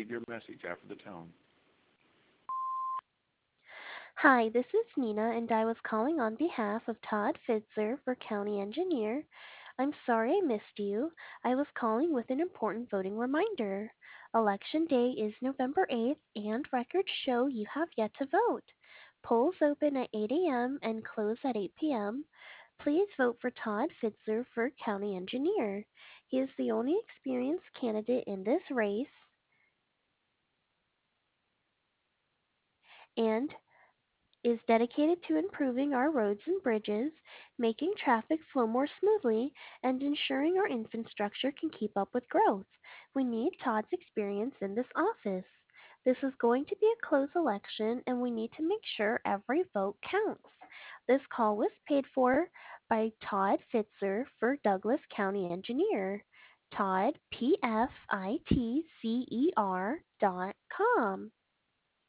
your message after the tone. Hi, this is Nina, and I was calling on behalf of Todd Fitzer for County Engineer. I'm sorry I missed you. I was calling with an important voting reminder. Election Day is November 8th, and records show you have yet to vote. Polls open at 8 a.m. and close at 8 p.m. Please vote for Todd Fitzer for County Engineer. He is the only experienced candidate in this race, and is dedicated to improving our roads and bridges, making traffic flow more smoothly, and ensuring our infrastructure can keep up with growth. We need Todd's experience in this office. This is going to be a close election, and we need to make sure every vote counts. This call was paid for by Todd Fitzer for Douglas County Engineer. Todd, PFITCER.com.